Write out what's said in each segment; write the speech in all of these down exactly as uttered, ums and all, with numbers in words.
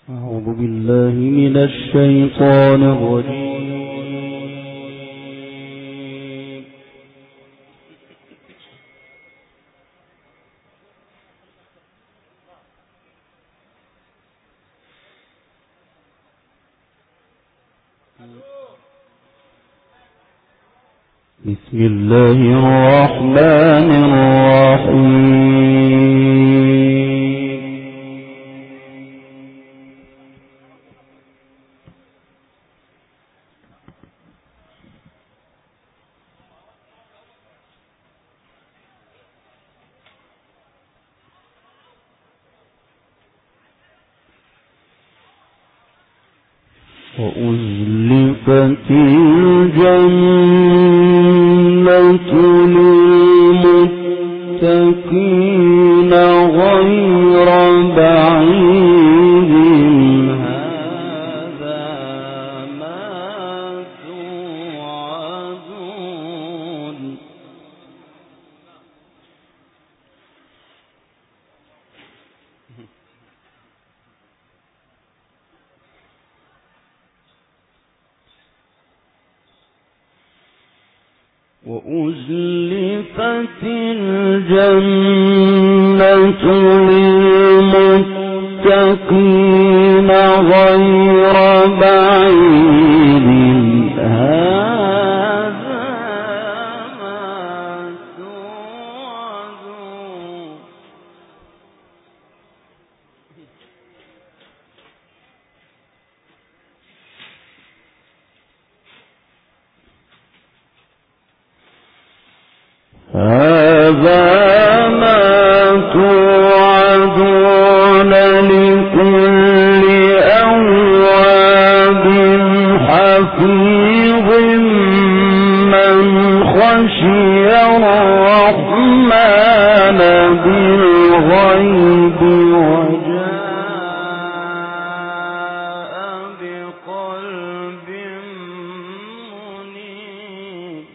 أعوذ بالله من الشيطان الرجيم. بسم الله الرحمن الرحيم. وأزلفت الجنة للمتقين غير بعيد هذا ما توعدون. وأزلفت الجنة للمتقين غير بعيد هذا ما توعدون. هذا ما توعدون لكل أواب حفيظ من خشي الرحمن بالغيب وجاء بقلب منيب.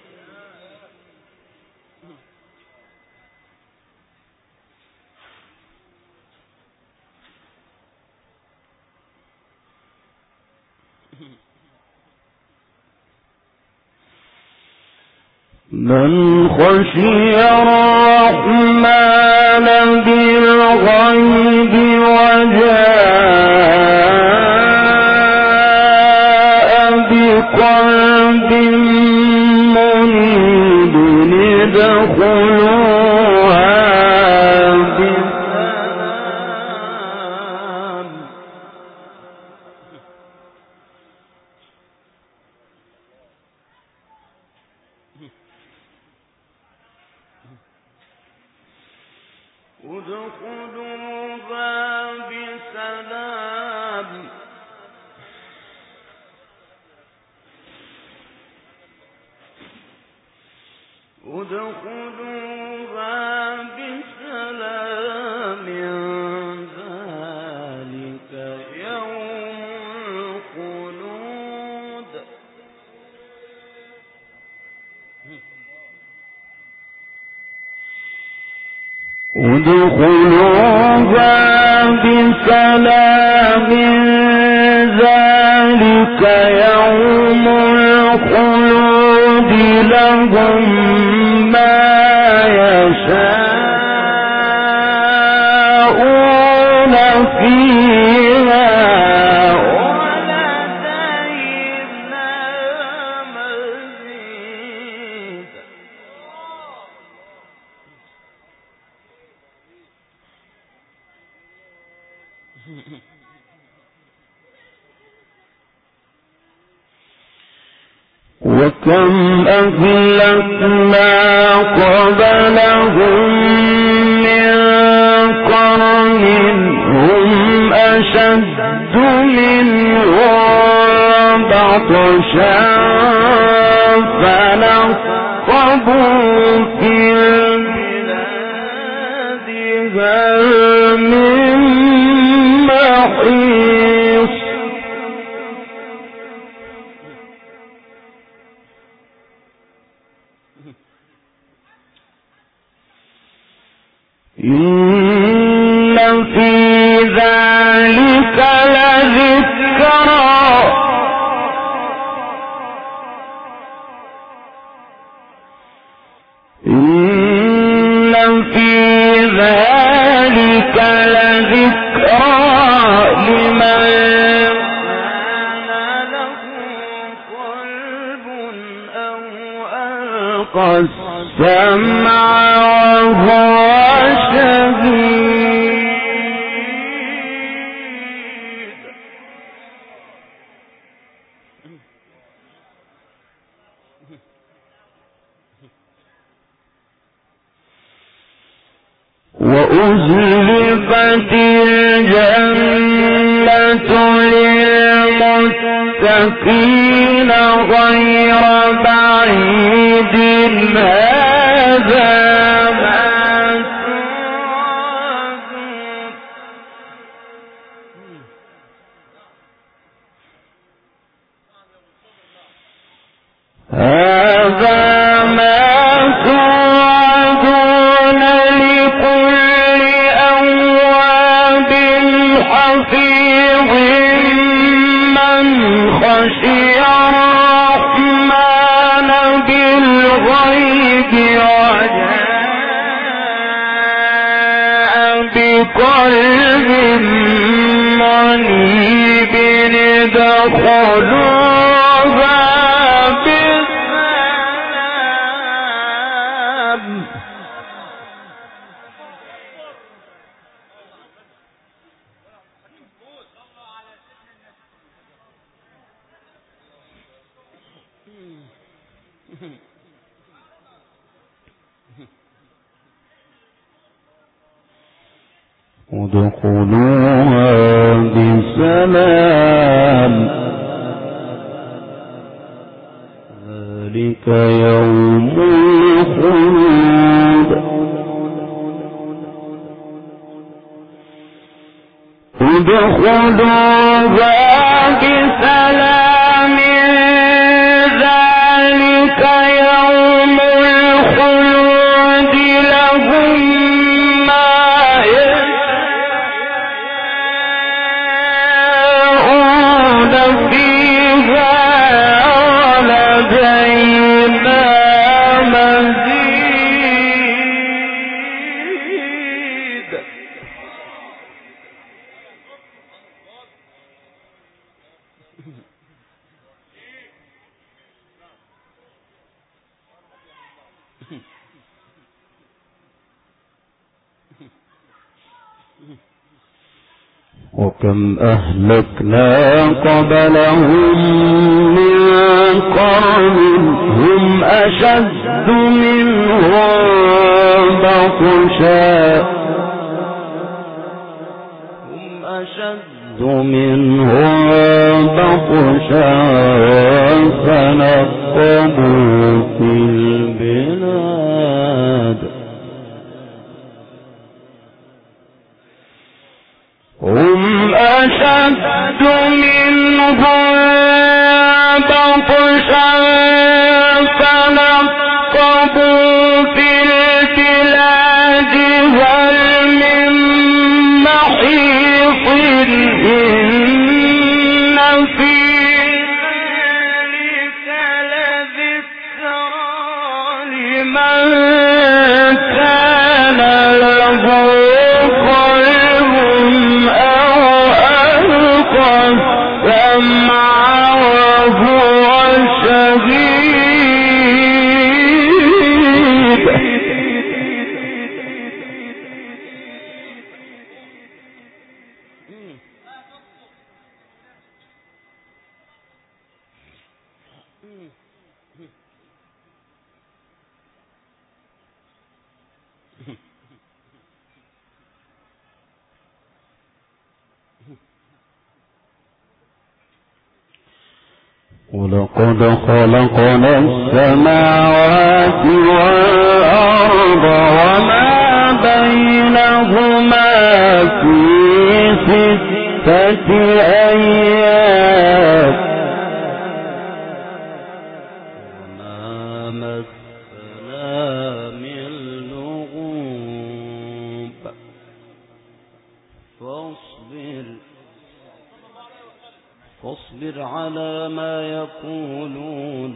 من خشي الرحمن بالغيب وجاء بقلب منيب ادخلوها بسلام. ادخلوها بسلام. ادخلوها بسلام ذلك يوم الخلود. ادخلوها بسلام ذلك يوم الخلود لهم ما يشاءون فيها ولدينا مزيد. وكم أهلكنا قبلهم من قرن هم أشد منهم بطشا فنقبوا في البلاد هل من محيص. إن في ذلك ذلك لذكرى لمن كان له قلب أو ألقى السمع وهو شهيد. وأزلفت الجنة للمتقين غير بعيد هذا ما توعدون. هذا ما توعدون لكل أواب حفيظ من خشي الرحمن بالغيب وجاء بقلب منيب ادخلوها بالسلام. ادخلوها بسلام ذلك يوم الخلود. ادخلوها بسلام ذلك يوم الخلود لهم ما يشاءون فيها ولدينا مزيد. وكم أهلكنا قبلهم من قرن هم أشد منهم بطشا هم أشد منهم بطشا فنقبوا في البلاد. هم أشد منهم بطشا فنقبوا في البلاد هل من محيص إن في ذلك لذكرى لمن كان له قلب أو ألقى السمع وهو شهيد. ولقد خلقنا السماوات والأرض وما بينهما في ستة أيام وما مسنا من لغوب. فاصبر فاصبر على ما يقولون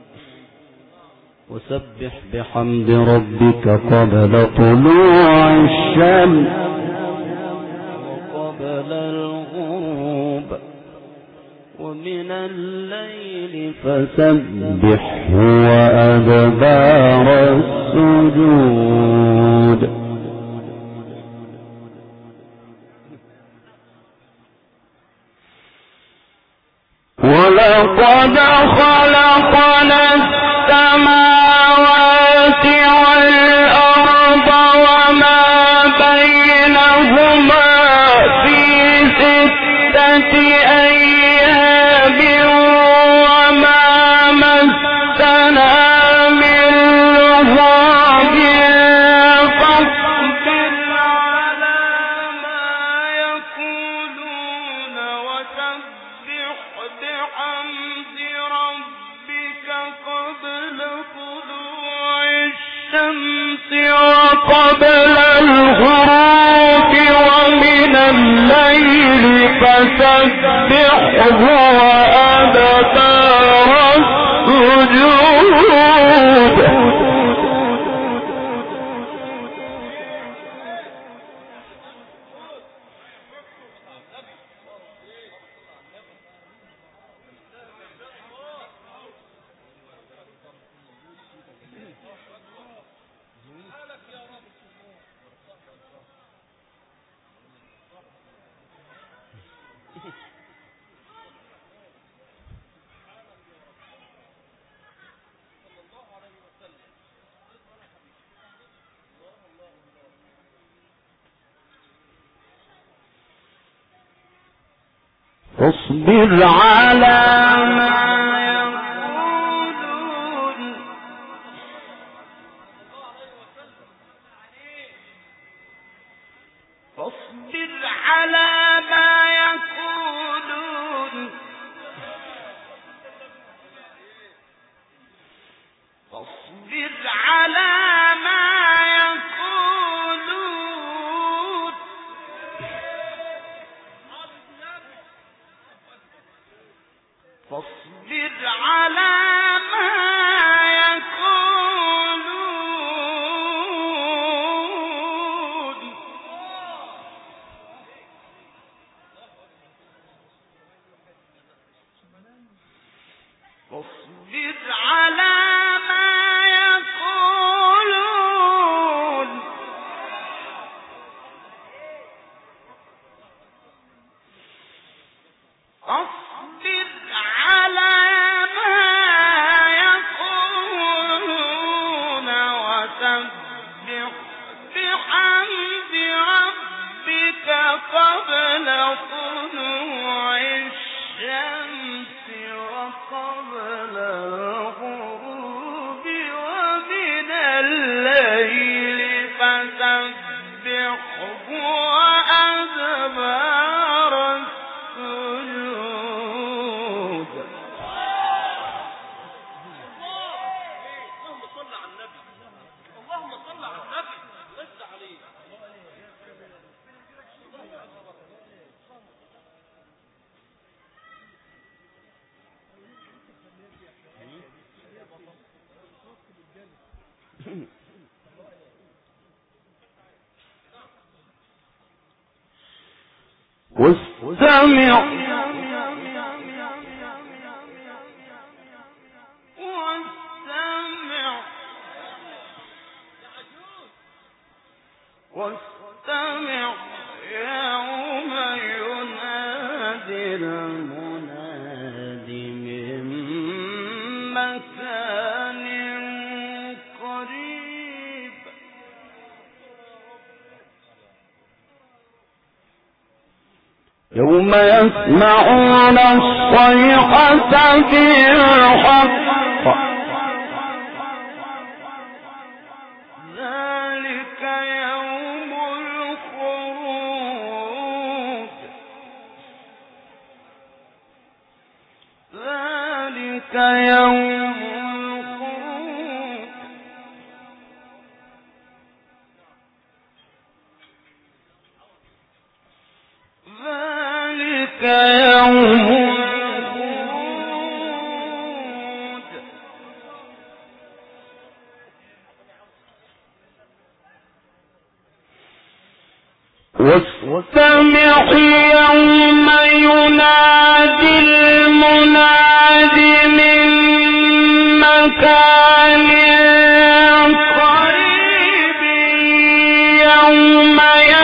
وسبح بحمد ربك قبل طلوع الشمس قبل الغروب ومن الليل فسبحه وأدبار السجود. ولقد خلقنا السماوات والأرض وما بينهما في ستة أيام وما مسنا من لغوب فاصبر على ما يقولون وسبح بحمد ربك قبل طلوع الشمس وقبل الغروب ومن الليل فسبحه وأدبار السجود. فاصبر على ما يقولون فاصبر على ما يقولون فاصبر على ما يقولون فاصبر على ما يقولون فاصبر على ما يقولون فاصبر على ما يقولون وسبح بحمد ربك قبل طلوع الشمس وقبل الغروب ومن الليل فسبحه وأدبار السجود. اللهم صل على النبي اللهم صل على النبي بس عليه. واستمع واستمع يوم ينادي المناد من مكان قريب. يوم يسمعون الصيحة بالحق ذلك يوم الخروج ذلك يوم الخروج ذلك يوم الخروج. واستمع يوم ينادي المناد من مكان قريب يوم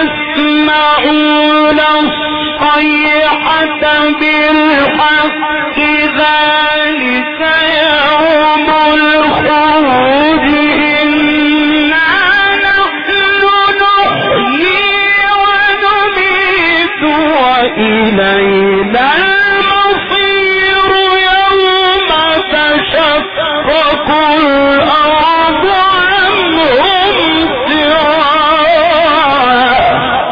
يسمعون الصيحة بالحق ذلك يوم الخروج إنا نحن نحيي ونميت وإلينا المصير يوم تشقق الأرض عنهم سراعا.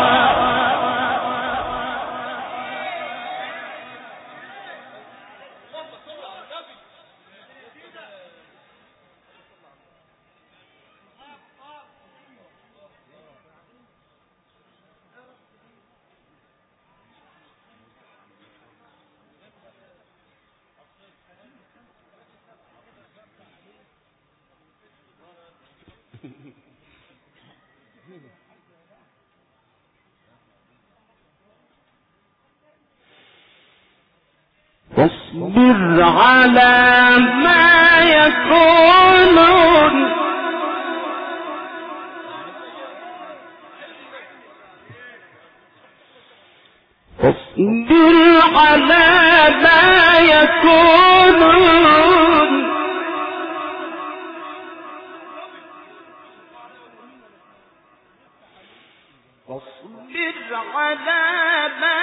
واصبر على ما يقولون واصبر على ما يقولون واصبر على ما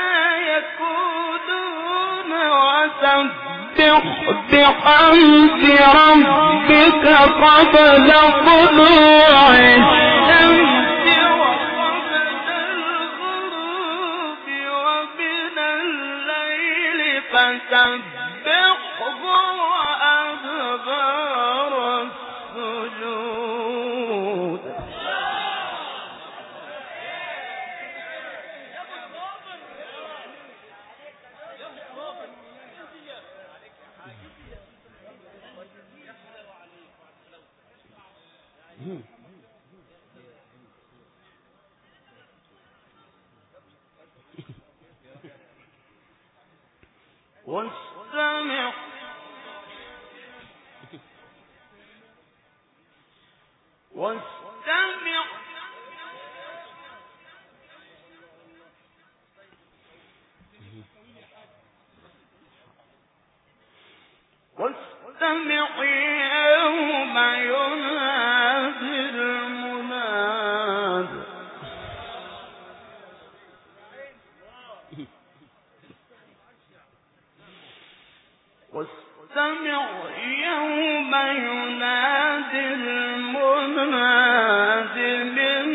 يقولون وسبح بحمد ربك قبل طلوع الشمس وقبل الغروب ومن الليل فسبحه وأدبار السجود. واستمع واستمع واستمع يوم ينادي المناد واستمع يوم ينادي المناد من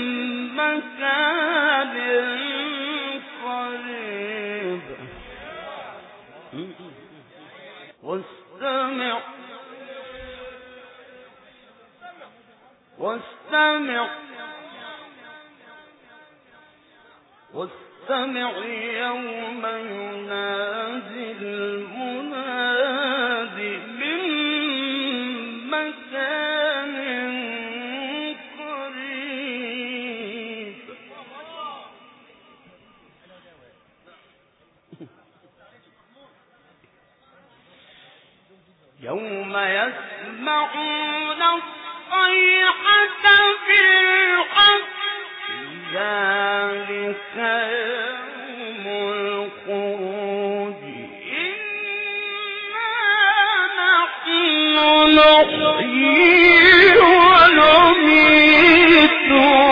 مكان قريب واستمع واستمع واستمع يوم ينادي المناد من مكان قريب يوم يسمعون الصيحة بالحق ذلك يوم الخروج إنا نحن نحيي ونميت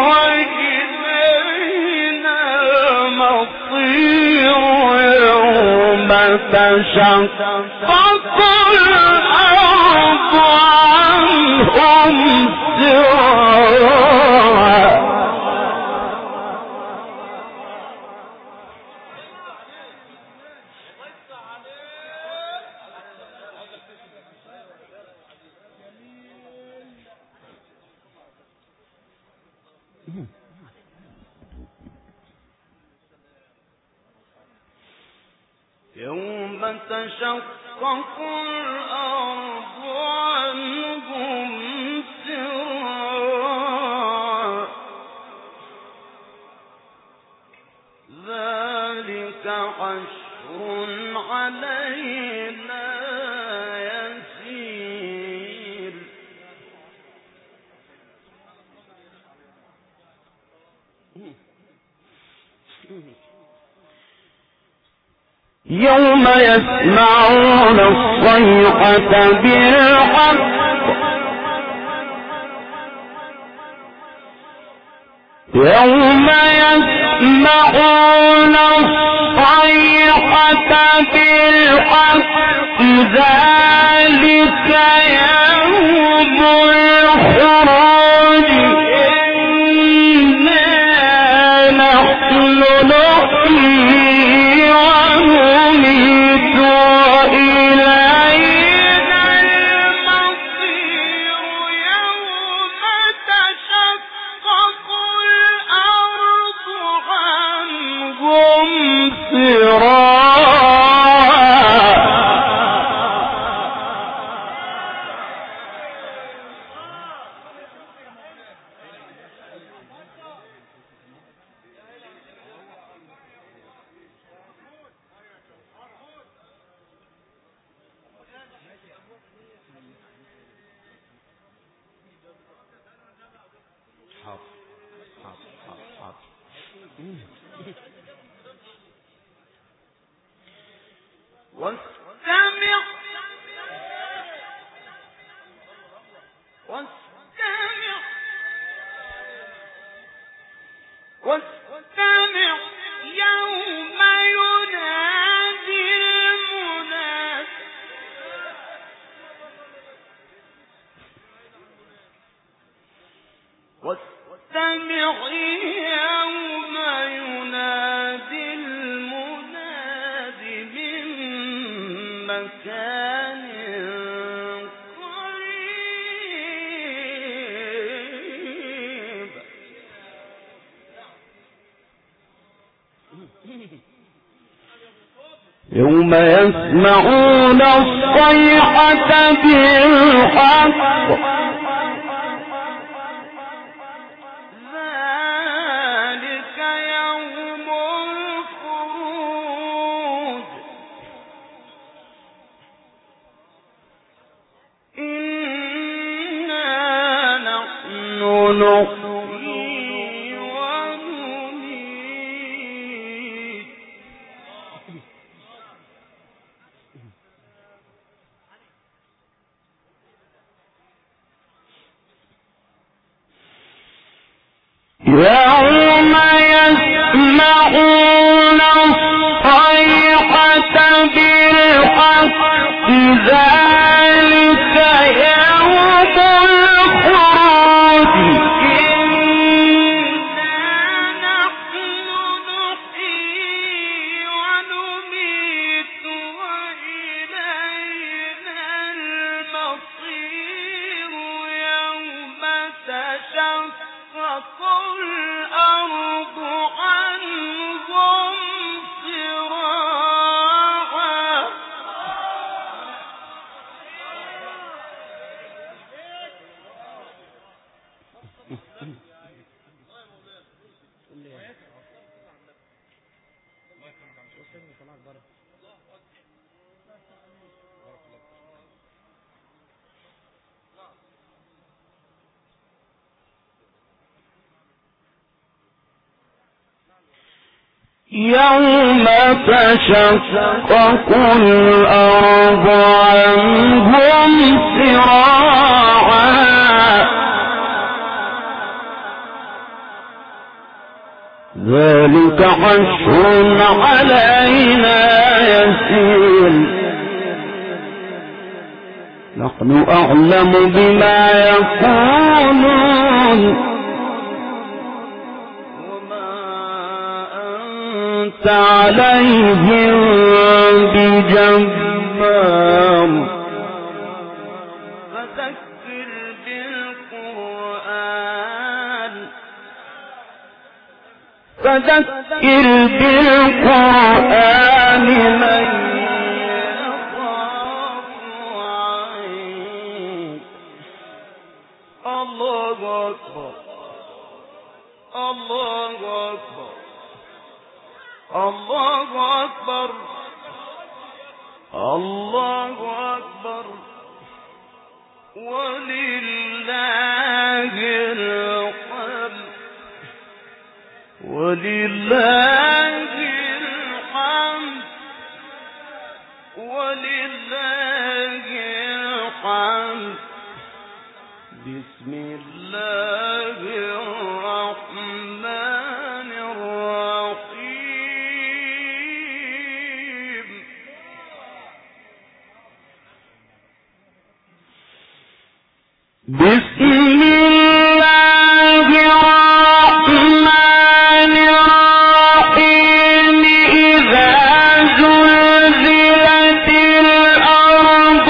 وإلينا المصير يوم تشقق الأرض عنهم سراعا. يوم تشقق الأرض عنهم سراعا ذلك حشر علينا يسير. يوم يسمعون الصيحة بالحق يوم يسمعون الصيحة بالحق ذلك يوم الخروج إنا نحن نحيي ونميت وإلينا المصير. يوم تشقق الأرض عنهم سراعا. واستمع واستمع واستمع يوم ينادي المناد واستمع يوم ينادي المناد من مكان قريب. يوم يسمعون الصيحة بالحق ذلك يوم الخروج إنا نحن نحيي ونميت. يوم يسمعون الصيحة بالحق ذلك يوم الخروج إنا نحن نحيي ونميت وإلينا المصير. يوم تشقق الأرض عنهم سراعا. يوم تشقق الأرض عنهم سراعا ذلك حشر علينا يسير. نحن أعلم بما يقولون عليهم بجبار. فذكر بالقرآن فذكر بالقرآن من يخاف وعيد. الله أكبر الله أكبر الله أكبر الله أكبر ولله الحمد ولله الحمد ولله الحمد بسم الله الرحمن الرحيم بسم الله الرحمن الرحيم إذا زلزلت الأرض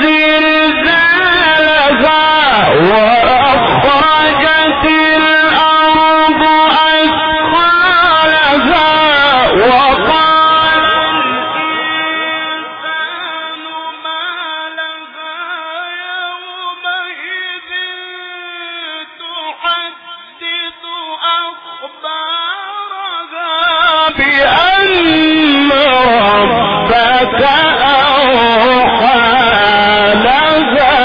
زلزالها وأخرجت الأرض أثقالها وقال الإنسان ما لها يومئذ تحدث أخبارها بأن ربك أوحى لها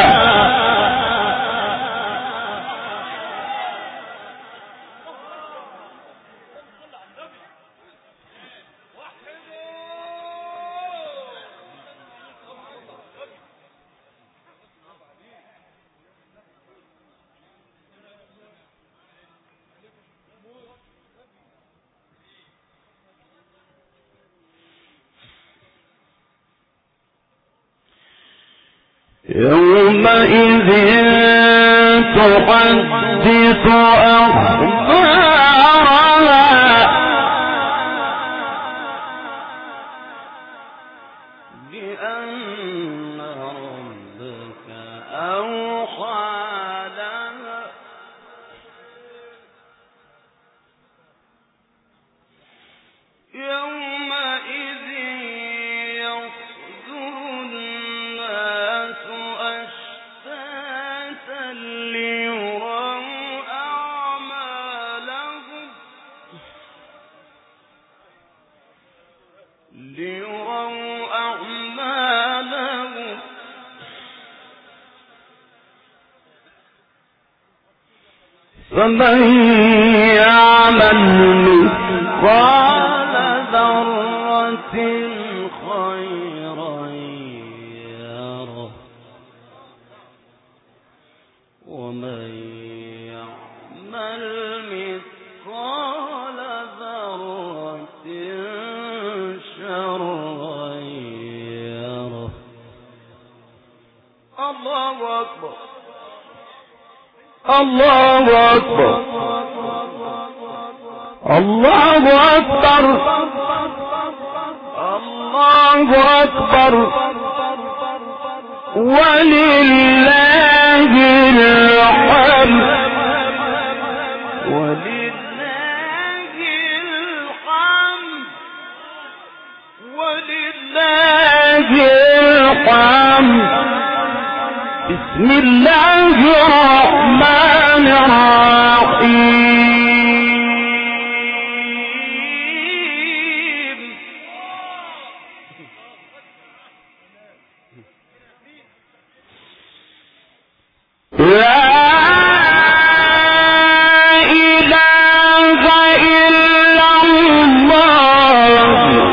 يومئذ تحدث أخبارها بأن ربك أوحى لها يومئذ يصدر الناس أشتاتا ليروا أعمالهم ليروا أعمالهم فمن يعمل مثقال ذرة خيرا يره ومن يعمل مثقال ذرة شرا يره الله أكبر الله أكبر الله أكبر الله أكبر ولله الحمد ولله الحمد ولله الحمد بسم الله الرحمن الرحيم لا إله إلا الله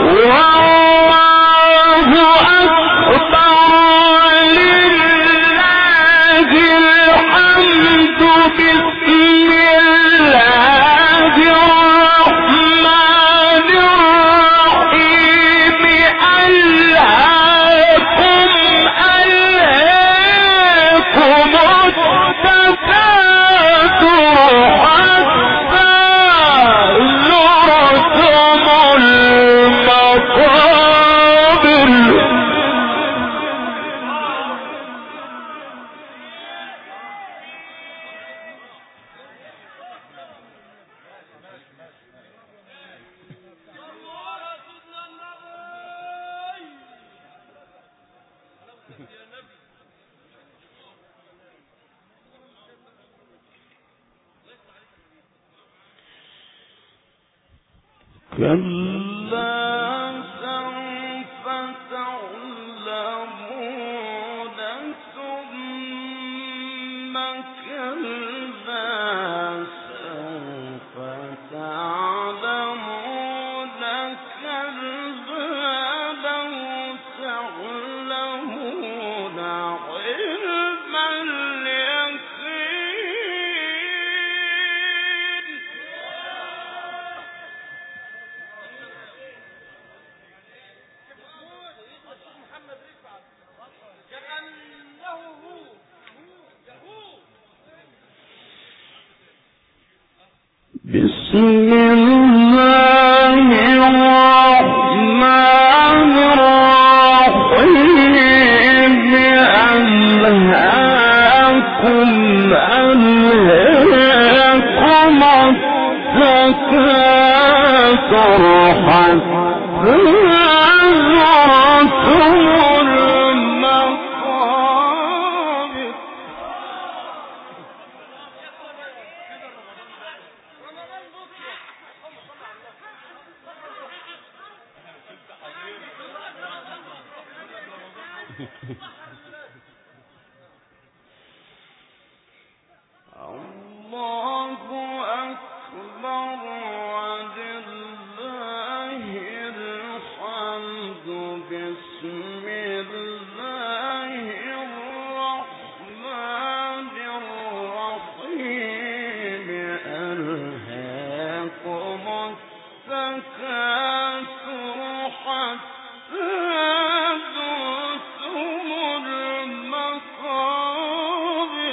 والله أكبر لله الحمد بسم الله الرحمن الرحيم ألهاكم ألهاكم التكاثر حتى زرتم المقابر كلا بسم الله الرحمن الرحيم ألهاكم ألهاكم التكاثر حتى زرتم المقابر. الله أكبر ولله الحمد. بسم الله الرحمن الرحيم ألهاكم التكاثر حتى زرتم المقابر.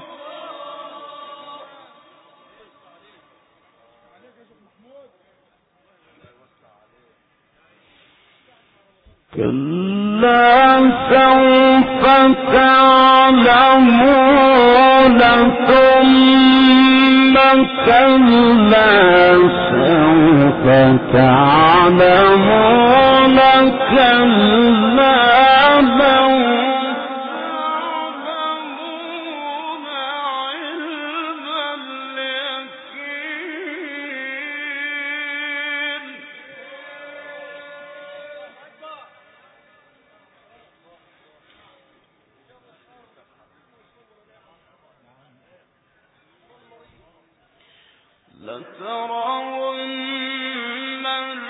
كلا سوف تعلمون ثم كلا سوف تعلمون كلا لو تعلمون علم اليقين لترون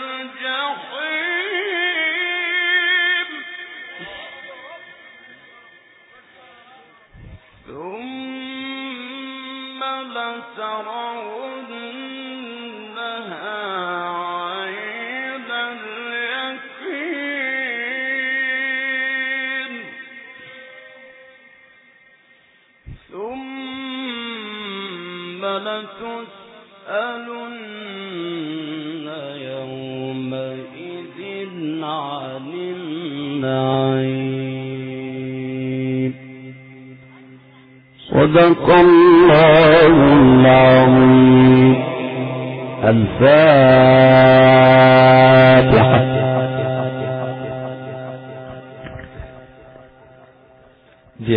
الجحيم ثم لترونها عين اليقين ثم لتسألن يومئذ عن النعيم. صدق الله العظيم. الفاتحة.